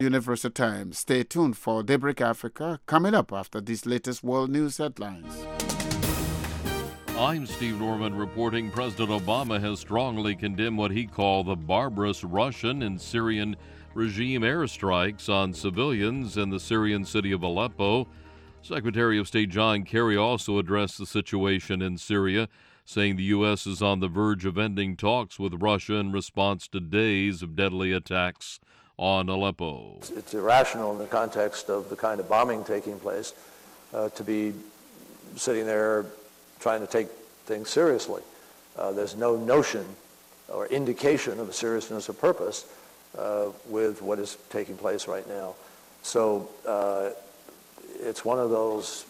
Universal Times. Stay tuned for Daybreak Africa coming up after these latest world news headlines. I'm Steve Norman reporting President Obama has strongly condemned what he called the barbarous Russian and Syrian regime airstrikes on civilians in the Syrian city of Aleppo. Secretary of State John Kerry also addressed the situation in Syria, saying the U.S. is on the verge of ending talks with Russia in response to days of deadly attacks on Aleppo. It's irrational in the context of the kind of bombing taking place to be sitting there trying to take things seriously. There's no notion or indication of a seriousness of purpose with what is taking place right now. So it's one of those,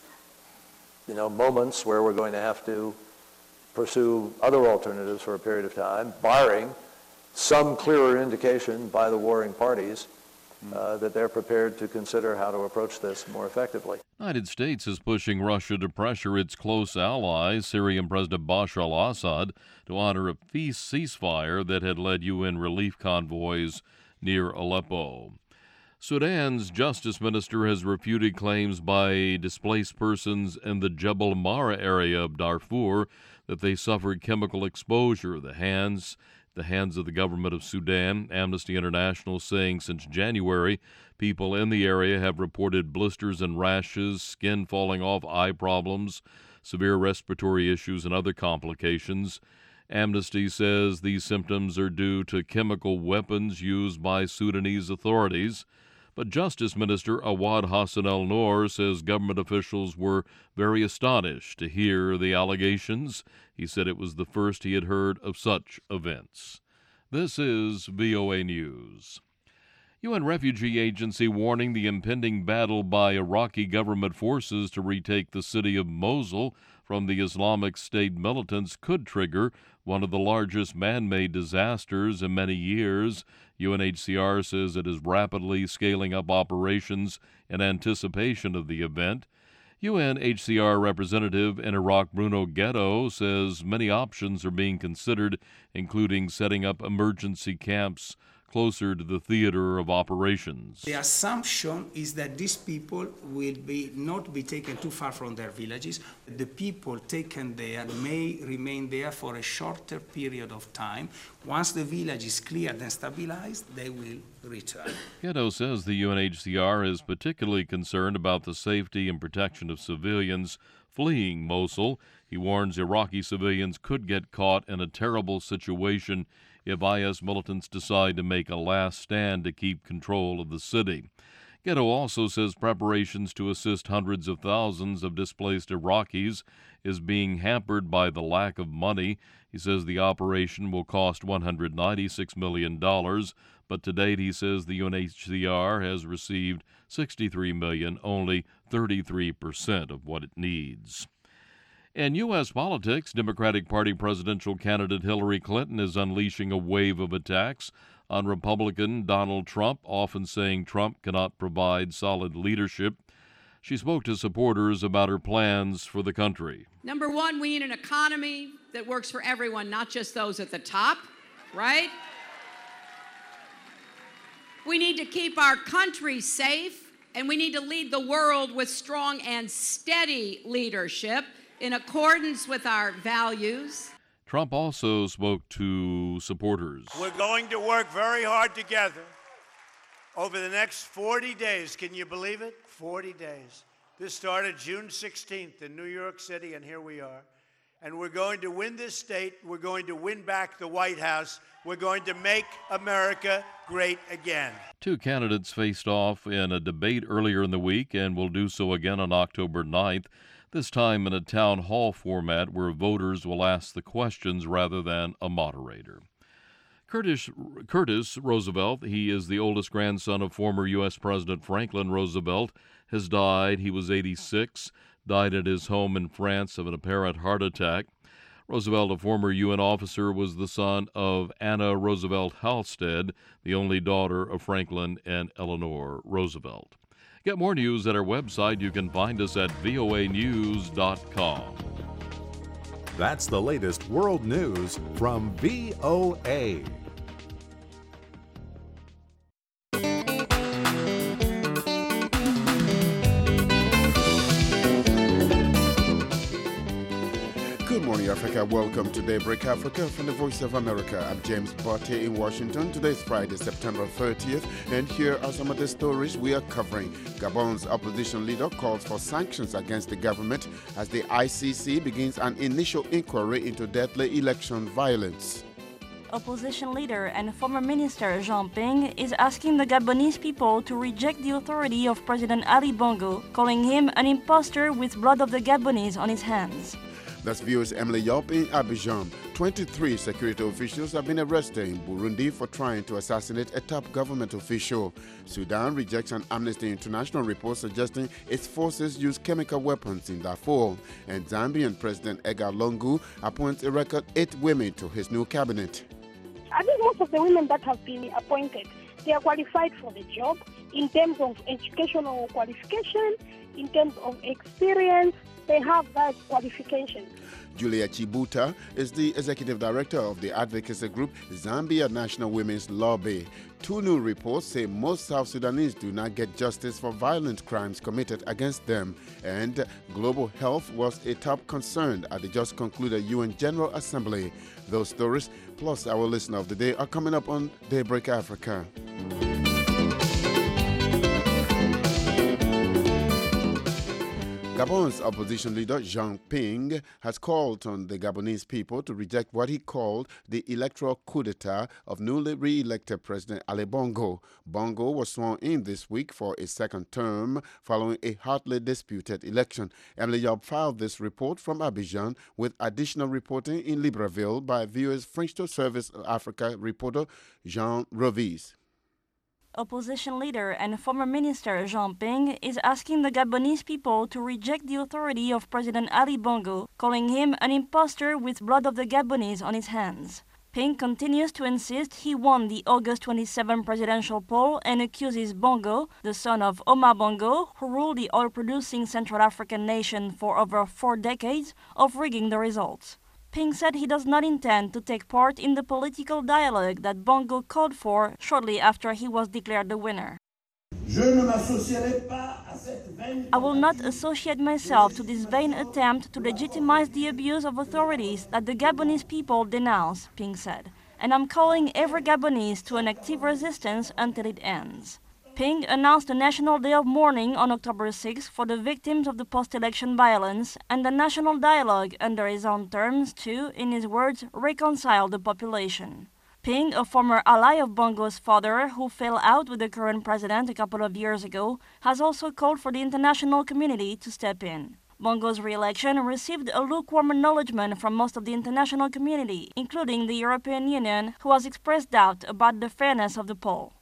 moments where we're going to have to pursue other alternatives for a period of time, barring some clearer indication by the warring parties that they're prepared to consider how to approach this more effectively. The United States is pushing Russia to pressure its close ally, Syrian President Bashar al-Assad, to honor a peace ceasefire that had led UN relief convoys near Aleppo. Sudan's justice minister has refuted claims by displaced persons in the Jebel Mara area of Darfur that they suffered chemical exposure. The hands of the government of Sudan. Amnesty International saying since January, people in the area have reported blisters and rashes, skin falling off, eye problems, severe respiratory issues, and other complications. Amnesty says these symptoms are due to chemical weapons used by Sudanese authorities. But Justice Minister Awad Hassan al-Noor says government officials were very astonished to hear the allegations. He said it was the first he had heard of such events. This is VOA News. UN Refugee Agency warning the impending battle by Iraqi government forces to retake the city of Mosul from the Islamic State militants could trigger one of the largest man-made disasters in many years. UNHCR says it is rapidly scaling up operations in anticipation of the event. UNHCR representative in Iraq, Bruno Ghetto, says many options are being considered, including setting up emergency camps closer to the theater of operations. The assumption is that these people will not be taken too far from their villages. The people taken there may remain there for a shorter period of time. Once the village is cleared and stabilized, they will return. Ghetto says the UNHCR is particularly concerned about the safety and protection of civilians fleeing Mosul. He warns Iraqi civilians could get caught in a terrible situation if IS militants decide to make a last stand to keep control of the city. Ghetto also says preparations to assist hundreds of thousands of displaced Iraqis is being hampered by the lack of money. He says the operation will cost $196 million, but to date, he says the UNHCR has received $63 million, only 33% of what it needs. In U.S. politics, Democratic Party presidential candidate Hillary Clinton is unleashing a wave of attacks on Republican Donald Trump, often saying Trump cannot provide solid leadership. She spoke to supporters about her plans for the country. Number one, we need an economy that works for everyone, not just those at the top, right? We need to keep our country safe, and we need to lead the world with strong and steady leadership in accordance with our values. Trump also spoke to supporters. We're going to work very hard together over the next 40 days. Can you believe it? 40 days. This started June 16th in New York City, and here we are. And we're going to win this state. We're going to win back the White House. We're going to make America great again. Two candidates faced off in a debate earlier in the week and will do so again on October 9th. This time in a town hall format where voters will ask the questions rather than a moderator. Curtis Roosevelt, he is the oldest grandson of former U.S. President Franklin Roosevelt, has died. He was 86, died at his home in France of an apparent heart attack. Roosevelt, a former UN officer, was the son of Anna Roosevelt Halstead, the only daughter of Franklin and Eleanor Roosevelt. Get more news at our website. You can find us at voanews.com. That's the latest world news from VOA. America. Welcome to Daybreak Africa from the Voice of America. I'm James Botte in Washington. Today is Friday, September 30th, and here are some of the stories we are covering. Gabon's opposition leader calls for sanctions against the government as the ICC begins an initial inquiry into deadly election violence. Opposition leader and former minister Jean Ping is asking the Gabonese people to reject the authority of President Ali Bongo, calling him an impostor with blood of the Gabonese on his hands. That's viewers Emily Yop in Abidjan. 23 security officials have been arrested in Burundi for trying to assassinate a top government official. Sudan rejects an Amnesty International report suggesting its forces use chemical weapons in Darfur. And Zambian President Edgar Lungu appoints a record 8 women to his new cabinet. I think most of the women that have been appointed, they are qualified for the job in terms of educational qualification, in terms of experience. They have that qualification. Julia Chibuta is the executive director of the advocacy group Zambia National Women's Lobby. 2 new reports say most South Sudanese do not get justice for violent crimes committed against them. And global health was a top concern at the just concluded UN General Assembly. Those stories, plus our listener of the day, are coming up on Daybreak Africa. Gabon's opposition leader Jean Ping has called on the Gabonese people to reject what he called the electoral coup d'etat of newly re-elected President Ali Bongo. Bongo was sworn in this week for a second term following a hotly disputed election. Emily Yob filed this report from Abidjan with additional reporting in Libreville by viewers French to Service Africa reporter Jean Rovis. Opposition leader and former minister Jean Ping is asking the Gabonese people to reject the authority of President Ali Bongo, calling him an impostor with blood of the Gabonese on his hands. Ping continues to insist he won the August 27 presidential poll and accuses Bongo, the son of Omar Bongo, who ruled the oil-producing Central African nation for over 4 decades, of rigging the results. Ping said he does not intend to take part in the political dialogue that Bongo called for shortly after he was declared the winner. I will not associate myself to this vain attempt to legitimize the abuse of authorities that the Gabonese people denounce, Ping said, and I'm calling every Gabonese to an active resistance until it ends. Ping announced a national day of mourning on October 6 for the victims of the post-election violence and a national dialogue under his own terms to, in his words, reconcile the population. Ping, a former ally of Bongo's father who fell out with the current president a couple of years ago, has also called for the international community to step in. Bongo's re-election received a lukewarm acknowledgement from most of the international community, including the European Union, who has expressed doubt about the fairness of the poll.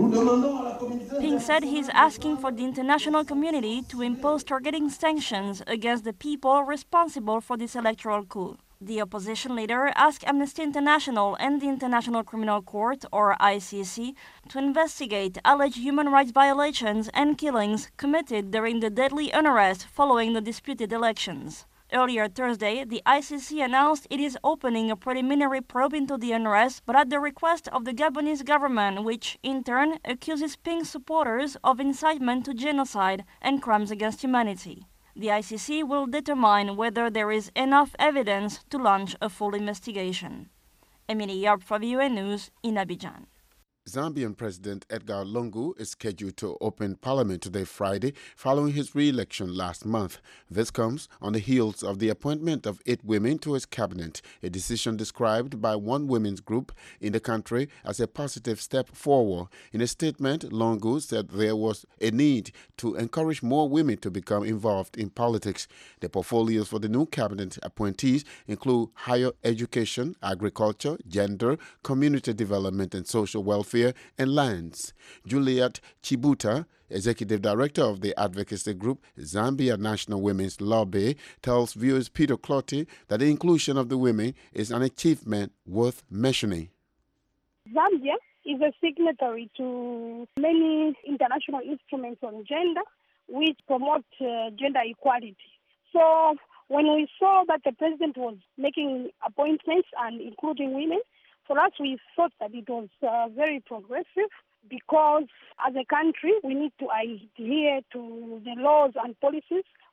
Ping said he is asking for the international community to impose targeting sanctions against the people responsible for this electoral coup. The opposition leader asked Amnesty International and the International Criminal Court, or ICC, to investigate alleged human rights violations and killings committed during the deadly unrest following the disputed elections. Earlier Thursday, the ICC announced it is opening a preliminary probe into the unrest, but at the request of the Gabonese government, which, in turn, accuses Ping's supporters of incitement to genocide and crimes against humanity. The ICC will determine whether there is enough evidence to launch a full investigation. Emily Yarp for VOA News in Abidjan. Zambian President Edgar Lungu is scheduled to open Parliament today, Friday, following his re-election last month. This comes on the heels of the appointment of 8 women to his cabinet, a decision described by one women's group in the country as a positive step forward. In a statement, Lungu said there was a need to encourage more women to become involved in politics. The portfolios for the new cabinet appointees include higher education, agriculture, gender, community development and social welfare, and lands. Juliet Chibuta, executive director of the advocacy group Zambia National Women's Lobby, tells viewers Peter Clotty that the inclusion of the women is an achievement worth mentioning. Zambia is a signatory to many international instruments on gender which promote gender equality. So when we saw that the president was making appointments and including women, for us, we thought that it was very progressive because as a country, we need to adhere to the laws and policies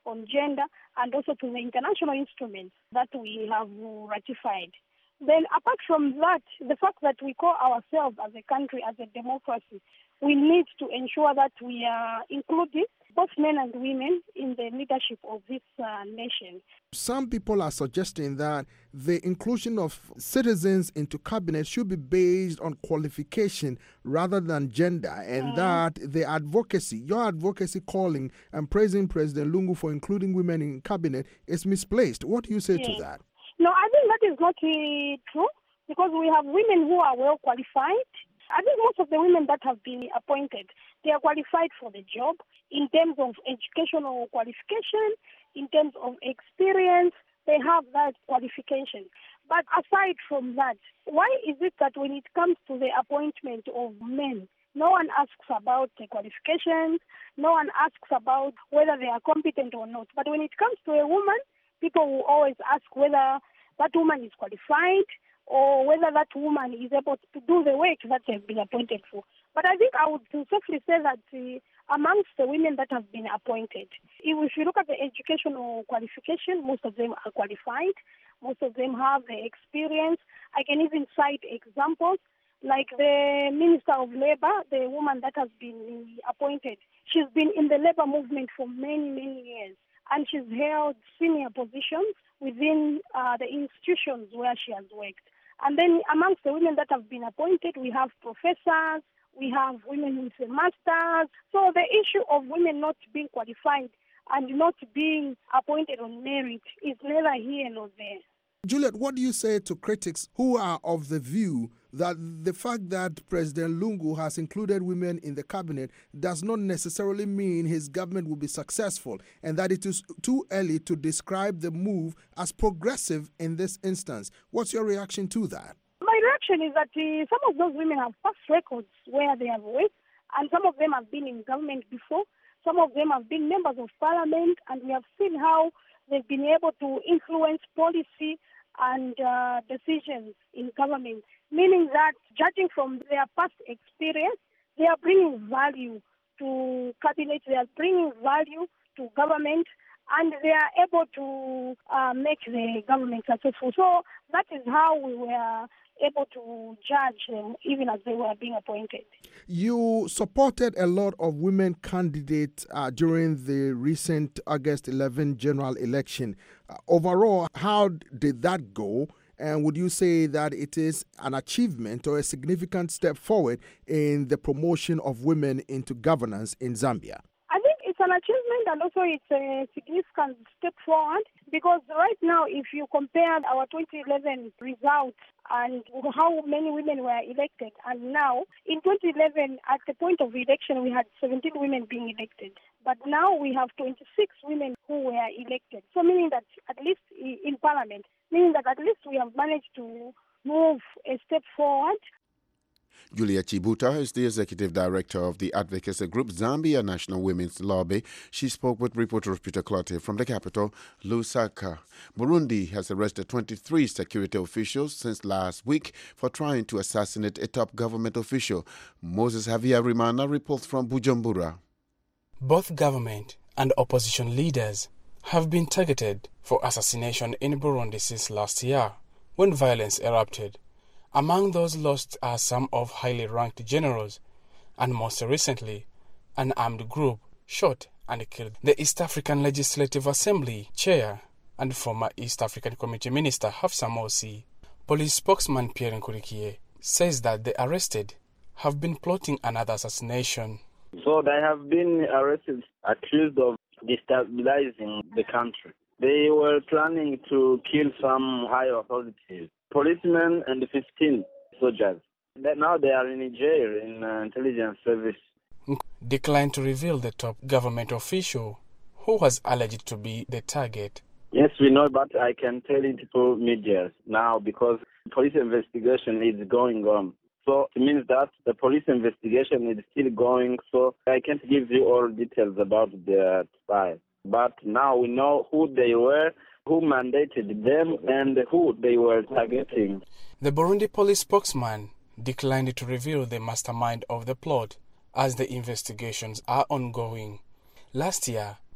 on gender and also to the international instruments that we have ratified. Then apart from that, the fact that we call ourselves as a country, as a democracy, we need to ensure that we are including both men and women in the leadership of this nation. Some people are suggesting that the inclusion of citizens into cabinet should be based on qualification rather than gender, and that the advocacy, your advocacy calling and praising President Lungu for including women in cabinet is misplaced. What do you say to that? No, I think that is not true, because we have women who are well qualified. I think most of the women that have been appointed, they are qualified for the job in terms of educational qualification, in terms of experience, they have that qualification. But aside from that, why is it that when it comes to the appointment of men, no one asks about the qualifications, no one asks about whether they are competent or not. But when it comes to a woman, people will always ask whether that woman is qualified or whether that woman is able to do the work that they've been appointed for. But I think I would safely say that amongst the women that have been appointed, if you look at the educational qualification, most of them are qualified. Most of them have the experience. I can even cite examples like the Minister of Labour, the woman that has been appointed. She's been in the labour movement for many, many years, and she's held senior positions within the institutions where she has worked. And then amongst the women that have been appointed, we have professors, we have women with a master's. So the issue of women not being qualified and not being appointed on merit is neither here nor there. Juliet, what do you say to critics who are of the view that the fact that President Lungu has included women in the cabinet does not necessarily mean his government will be successful, and that it is too early to describe the move as progressive in this instance? What's your reaction to that? My reaction is that some of those women have past records where they have worked, and some of them have been in government before. Some of them have been members of parliament, and we have seen how they've been able to influence policy and decisions in government, meaning that judging from their past experience, they are bringing value to cabinet, they are bringing value to government, and they are able to make the government successful. So that is how we were able to judge them even as they were being appointed. You supported a lot of women candidates during the recent August 11 general election. Overall, how did that go? And would you say that it is an achievement or a significant step forward in the promotion of women into governance in Zambia? I think it's an achievement, and also it's a significant step forward, because right now, if you compare our 2011 results and how many women were elected, and now, in 2011, at the point of election, we had 17 women being elected. But now we have 26 women who were elected. So meaning that at least in parliament, meaning that at least we have managed to move a step forward. Julia Chibuta is the executive director of the advocacy group Zambia National Women's Lobby. She spoke with reporter Peter Clotte from the capital, Lusaka. Burundi has arrested 23 security officials since last week for trying to assassinate a top government official. Moses Havyarimana reports from Bujumbura. Both government and opposition leaders have been targeted for assassination in Burundi since last year, when violence erupted. Among those lost are some of highly ranked generals, and most recently, an armed group shot and killed the East African Legislative Assembly chair and former East African Community Minister Hafsa Mosi. Police spokesman Pierre Nkurikiye says that the arrested have been plotting another assassination. So they have been arrested, accused of destabilizing the country. They were planning to kill some high authorities, policemen and 15 soldiers. Now they are in jail in intelligence service. Declined to reveal the top government official who was alleged to be the target. Yes, we know, but I can tell it to media now because police investigation is going on. So it means that the police investigation is still going, so I can't give you all details about the spy. But now we know who they were, who mandated them, and who they were targeting. The Burundi police spokesman declined to reveal the mastermind of the plot as the investigations are ongoing. Last year,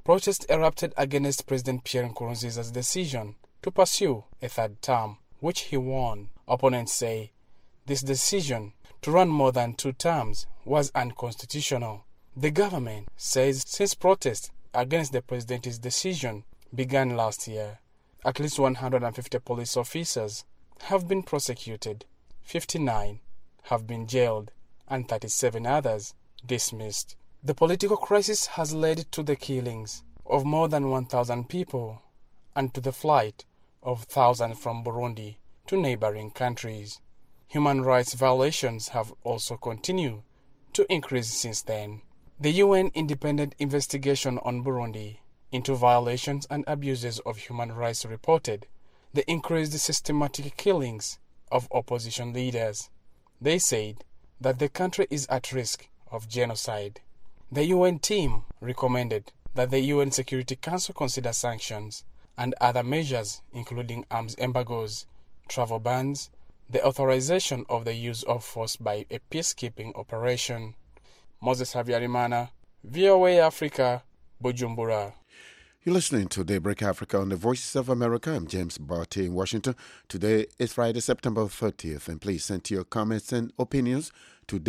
Protests erupted against President Pierre Nkurunziza's decision to pursue a third term, which he won. Opponents say this decision to run more than 2 terms was unconstitutional. The government says since protests against the president's decision began last year, at least 150 police officers have been prosecuted, 59 have been jailed, and 37 others dismissed. The political crisis has led to the killings of more than 1,000 people and to the flight of thousands from Burundi to neighboring countries. Human rights violations have also continued to increase since then. The UN independent investigation on Burundi into violations and abuses of human rights reported the increased systematic killings of opposition leaders. They said that the country is at risk of genocide. The UN team recommended that the UN Security Council consider sanctions and other measures including arms embargoes, travel bans, the authorization of the use of force by a peacekeeping operation. Moses Habyarimana, VOA Africa, Bujumbura. You're listening to Daybreak Africa on the Voices of America. I'm James Barty in Washington. Today is Friday, September 30th, and please send your comments and opinions to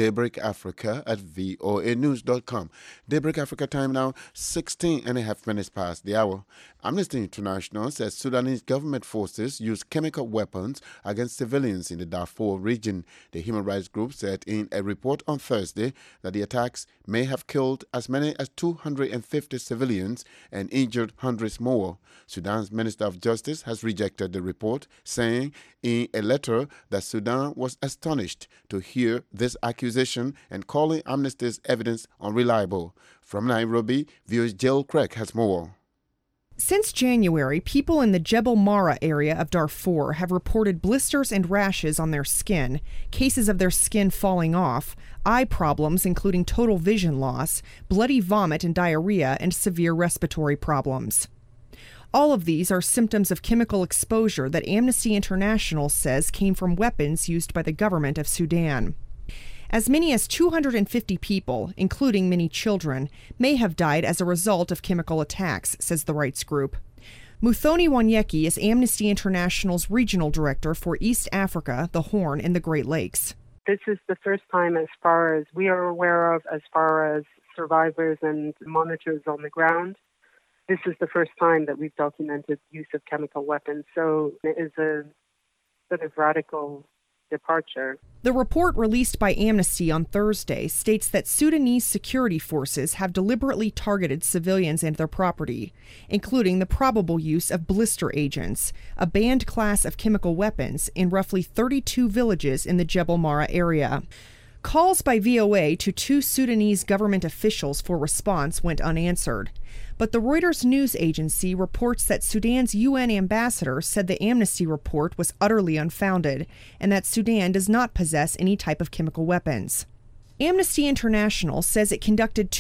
daybreakafrica@voanews.com. Daybreak Africa time now, 16.5 minutes past the hour. Amnesty International says Sudanese government forces use chemical weapons against civilians in the Darfur region. The human rights group said in a report on Thursday that the attacks may have killed as many as 250 civilians and injured hundreds more. Sudan's Minister of Justice has rejected the report, saying in a letter that Sudan was astonished to hear this accusation and calling Amnesty's evidence unreliable. From Nairobi, VOA's Jill Craig has more. Since January, people in the Jebel Mara area of Darfur have reported blisters and rashes on their skin, cases of their skin falling off, eye problems including total vision loss, bloody vomit and diarrhea, and severe respiratory problems. All of these are symptoms of chemical exposure that Amnesty International says came from weapons used by the government of Sudan. As many as 250 people, including many children, may have died as a result of chemical attacks, says the rights group. Muthoni Wanyeki is Amnesty International's regional director for East Africa, the Horn, and the Great Lakes. This is the first time, as far as we are aware of, as far as survivors and monitors on the ground, this is the first time that we've documented use of chemical weapons. So it is a sort of radical departure. The report released by Amnesty on Thursday states that Sudanese security forces have deliberately targeted civilians and their property, including the probable use of blister agents, a banned class of chemical weapons, in roughly 32 villages in the Jebel Mara area. Calls by VOA to 2 Sudanese government officials for response went unanswered. But the Reuters news agency reports that Sudan's UN ambassador said the Amnesty report was utterly unfounded and that Sudan does not possess any type of chemical weapons. Amnesty International says it conducted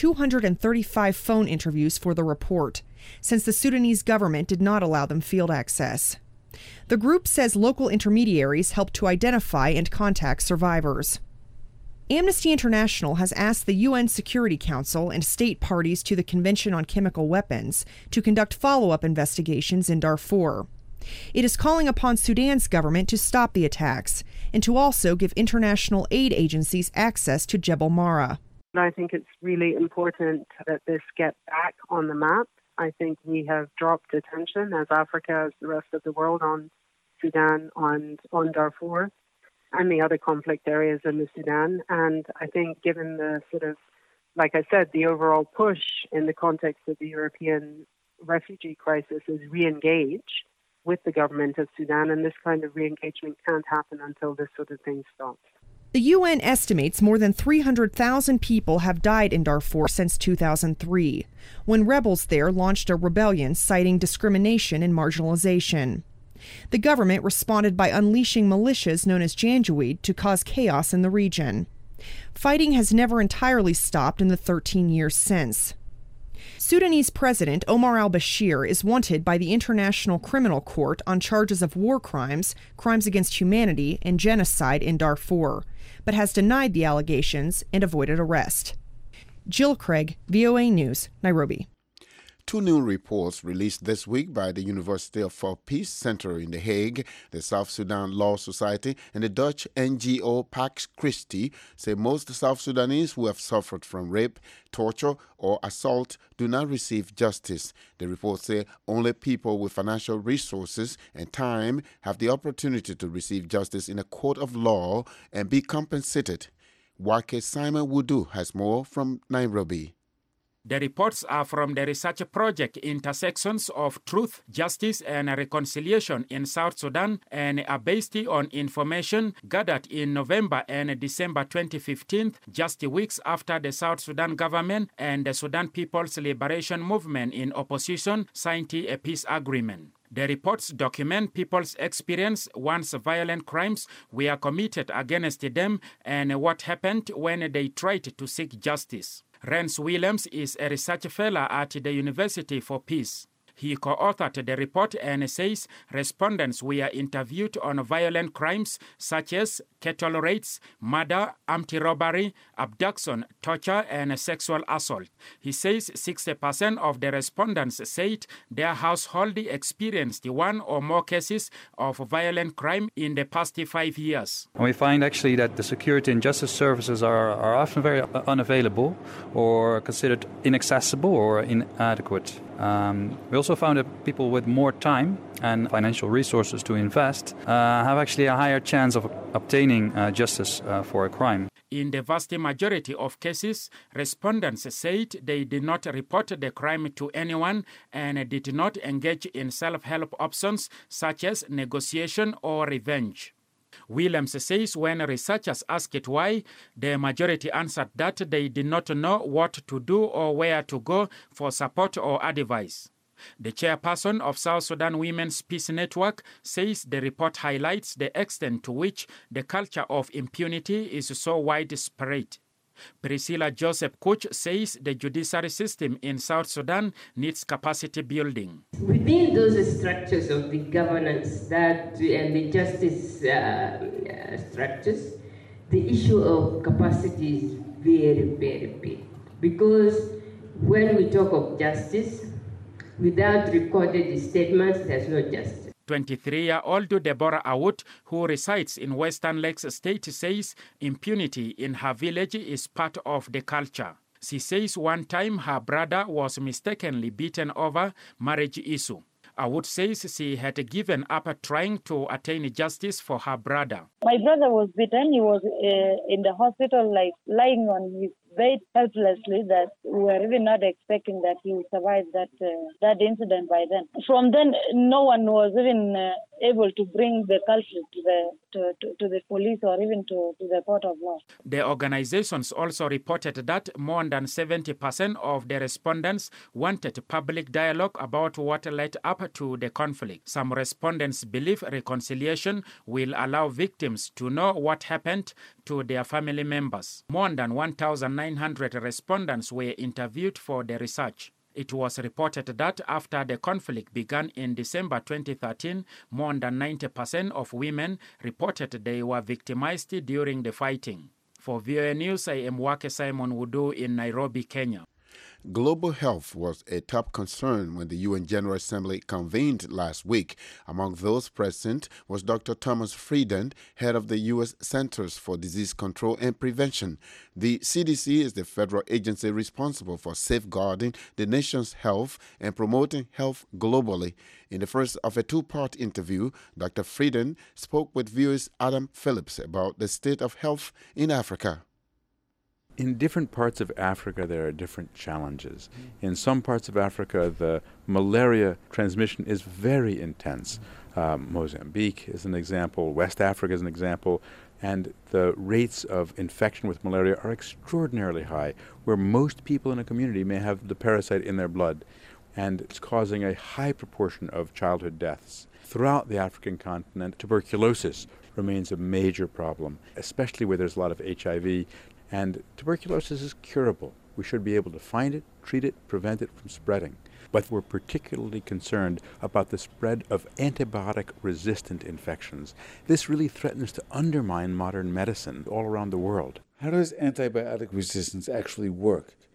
235 phone interviews for the report, since the Sudanese government did not allow them field access. The group says local intermediaries helped to identify and contact survivors. Amnesty International has asked the UN Security Council and state parties to the Convention on Chemical Weapons to conduct follow-up investigations in Darfur. It is calling upon Sudan's government to stop the attacks and to also give international aid agencies access to Jebel Mara. I think it's really important that this get back on the map. I think we have dropped attention as Africa, as the rest of the world, on Sudan and on Darfur and the other conflict areas in the Sudan. And I think given the sort of, like I said, the overall push in the context of the European refugee crisis is re-engage with the government of Sudan, and this kind of re-engagement can't happen until this sort of thing stops. The UN estimates more than 300,000 people have died in Darfur since 2003, when rebels there launched a rebellion citing discrimination and marginalization. The government responded by unleashing militias known as Janjaweed to cause chaos in the region. Fighting has never entirely stopped in the 13 years since. Sudanese President Omar al-Bashir is wanted by the International Criminal Court on charges of war crimes, crimes against humanity, and genocide in Darfur, but has denied the allegations and avoided arrest. Jill Craig, VOA News, Nairobi. Two new reports released this week by the University for Peace Center in The Hague, the South Sudan Law Society, and the Dutch NGO Pax Christi say most South Sudanese who have suffered from rape, torture, or assault do not receive justice. The reports say only people with financial resources and time have the opportunity to receive justice in a court of law and be compensated. Wake Simon Wudu has more from Nairobi. The reports are from the research project Intersections of Truth, Justice and Reconciliation in South Sudan and are based on information gathered in November and December 2015, just weeks after the South Sudan government and the Sudan People's Liberation Movement in opposition signed a peace agreement. The reports document people's experience once violent crimes were committed against them and what happened when they tried to seek justice. Rance Williams is a research fellow at the University for Peace. He co-authored the report and says respondents were interviewed on violent crimes such as cattle raids, murder, armed robbery, abduction, torture, and sexual assault. He says 60% of the respondents said their household experienced one or more cases of violent crime in the past 5 years. And we find actually that the security and justice services are often very unavailable or considered inaccessible or inadequate. We also found that people with more time and financial resources to invest have actually a higher chance of obtaining justice for a crime. In the vast majority of cases, respondents said they did not report the crime to anyone and did not engage in self-help options such as negotiation or revenge. Williams says when researchers asked why, the majority answered that they did not know what to do or where to go for support or advice. The chairperson of South Sudan Women's Peace Network says the report highlights the extent to which the culture of impunity is so widespread. Priscilla Joseph Kuch says the judiciary system in South Sudan needs capacity building. Within those structures of the governance and the justice structures, the issue of capacity is very, very big. Because when we talk of justice, without recorded statements, there's no justice. 23-year-old Deborah Awut, who resides in Western Lakes State, says impunity in her village is part of the culture. She says one time her brother was mistakenly beaten over marriage issue. Awut says she had given up trying to attain justice for her brother. My brother was beaten. He was in the hospital, lying on his bed helplessly, that we were really not expecting that he would survive that incident by then. From then, no one was even able to bring the culprit to the police or even to the court of law. The organizations also reported that more than 70% of the respondents wanted public dialogue about what led up to the conflict. Some respondents believe reconciliation will allow victims to know what happened to their family members. More than 1,900 respondents were interviewed for the research. It was reported that after the conflict began in December 2013, more than 90% of women reported they were victimized during the fighting. For VOA News, I am Wake Simon Wudu in Nairobi, Kenya. Global health was a top concern when the UN General Assembly convened last week. Among those present was Dr. Thomas Frieden, head of the U.S. Centers for Disease Control and Prevention. The CDC is the federal agency responsible for safeguarding the nation's health and promoting health globally. In the first of a two-part interview, Dr. Frieden spoke with VOA's Adam Phillips about the state of health in Africa. In different parts of Africa, there are different challenges. In some parts of Africa, the malaria transmission is very intense. Mozambique is an example, West Africa is an example, and the rates of infection with malaria are extraordinarily high, where most people in a community may have the parasite in their blood, and it's causing a high proportion of childhood deaths. Throughout the African continent, tuberculosis remains a major problem, especially where there's a lot of HIV. And tuberculosis is curable. We should be able to find it, treat it, prevent it from spreading. But we're particularly concerned about the spread of antibiotic-resistant infections. This really threatens to undermine modern medicine all around the world. How does antibiotic resistance actually work?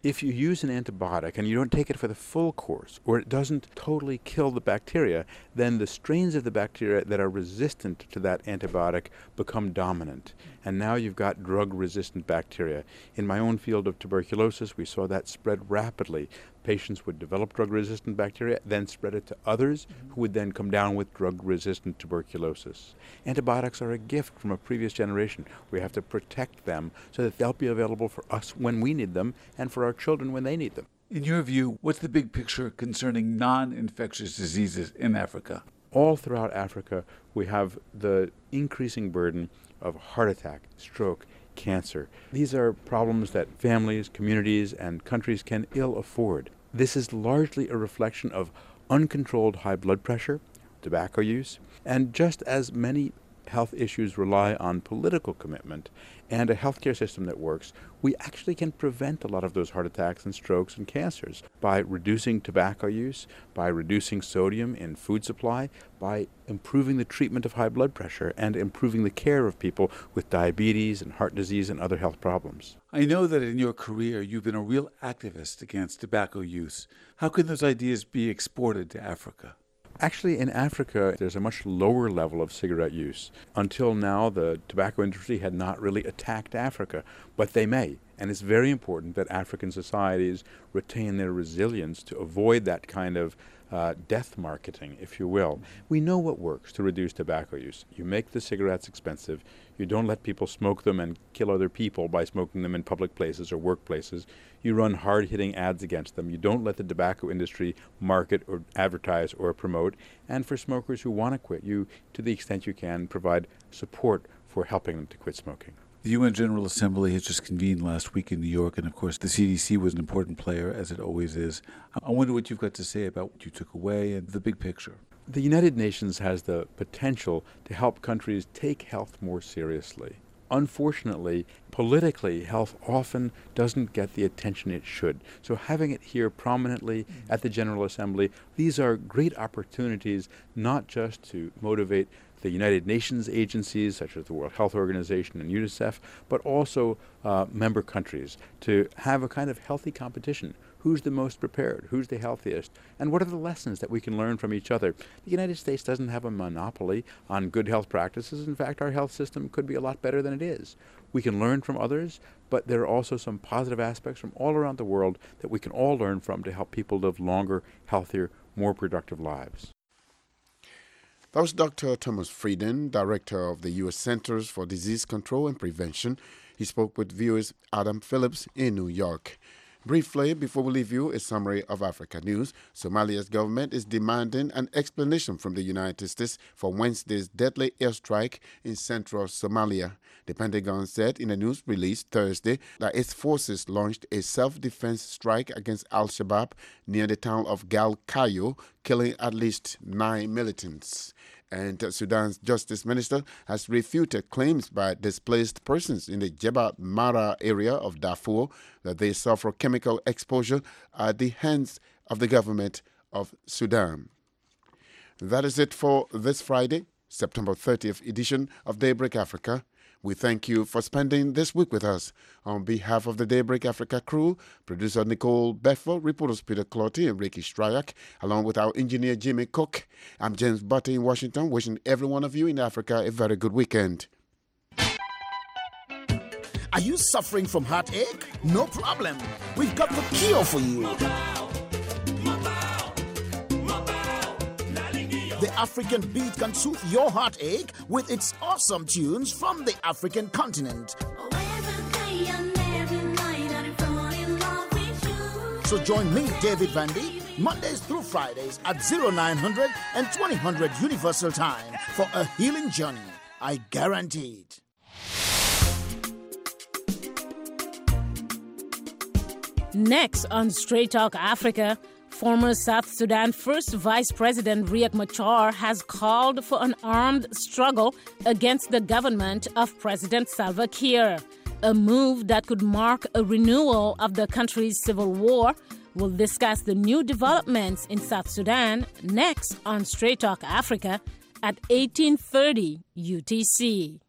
if you use an antibiotic and you don't take it for the full course, or it doesn't totally kill the bacteria, then the strains of the bacteria that are resistant to that antibiotic become dominant. And now you've got drug-resistant bacteria. In my own field of tuberculosis, we saw that spread rapidly. Patients would develop drug-resistant bacteria, then spread it to others who would then come down with drug-resistant tuberculosis. Antibiotics are a gift from a previous generation. We have to protect them so that they'll be available for us when we need them and for our children when they need them. In your view, what's the big picture concerning non-infectious diseases in Africa? All throughout Africa, we have the increasing burden of heart attack, stroke, cancer. These are problems that families, communities, and countries can ill afford. This is largely a reflection of uncontrolled high blood pressure, tobacco use, and just as many health issues rely on political commitment and a healthcare system that works, we actually can prevent a lot of those heart attacks and strokes and cancers by reducing tobacco use, by reducing sodium in food supply, by improving the treatment of high blood pressure and improving the care of people with diabetes and heart disease and other health problems. I know that in your career you've been a real activist against tobacco use. How can those ideas be exported to Africa? Actually, in Africa, there's a much lower level of cigarette use. Until now, the tobacco industry had not really attacked Africa, but they may. And it's very important that African societies retain their resilience to avoid that kind of death marketing, if you will. We know what works to reduce tobacco use. You make the cigarettes expensive. You don't let people smoke them and kill other people by smoking them in public places or workplaces. You run hard-hitting ads against them. You don't let the tobacco industry market or advertise or promote. And for smokers who want to quit, you, to the extent you can, provide support for helping them to quit smoking. The UN General Assembly has just convened last week in New York, and of course the CDC was an important player, as it always is. I wonder what you've got to say about what you took away and the big picture. The United Nations has the potential to help countries take health more seriously. Unfortunately, politically, health often doesn't get the attention it should. So having it here prominently at the General Assembly, these are great opportunities not just to motivate the United Nations agencies such as the World Health Organization and UNICEF, but also member countries to have a kind of healthy competition. Who's the most prepared? Who's the healthiest? And what are the lessons that we can learn from each other? The United States doesn't have a monopoly on good health practices. In fact, our health system could be a lot better than it is. We can learn from others, but there are also some positive aspects from all around the world that we can all learn from to help people live longer, healthier, more productive lives. That was Dr. Thomas Frieden, Director of the U.S. Centers for Disease Control and Prevention. He spoke with viewers Adam Phillips in New York. Briefly, before we leave you, a summary of Africa news. Somalia's government is demanding an explanation from the United States for Wednesday's deadly airstrike in central Somalia. The Pentagon said in a news release Thursday that its forces launched a self-defense strike against Al-Shabaab near the town of Galkayo, killing at least 9 militants. And Sudan's Justice Minister has refuted claims by displaced persons in the Jebel Mara area of Darfur that they suffer chemical exposure at the hands of the government of Sudan. That is it for this Friday, September 30th edition of Daybreak Africa. We thank you for spending this week with us. On behalf of the Daybreak Africa crew, producer Nicole Bedford, reporters Peter Clotty and Ricky Stryak, along with our engineer Jimmy Cook, I'm James Butter in Washington, wishing every one of you in Africa a very good weekend. Are you suffering from heartache? No problem. We've got the cure for you. The African beat can soothe your heartache with its awesome tunes from the African continent. So join me, David Vandy, Mondays through Fridays at 0900 and 2000 Universal Time for a healing journey. I guarantee it. Next on Straight Talk Africa, former South Sudan First Vice President Riek Machar has called for an armed struggle against the government of President Salva Kiir, a move that could mark a renewal of the country's civil war. We'll discuss the new developments in South Sudan next on Straight Talk Africa at 18:30 UTC.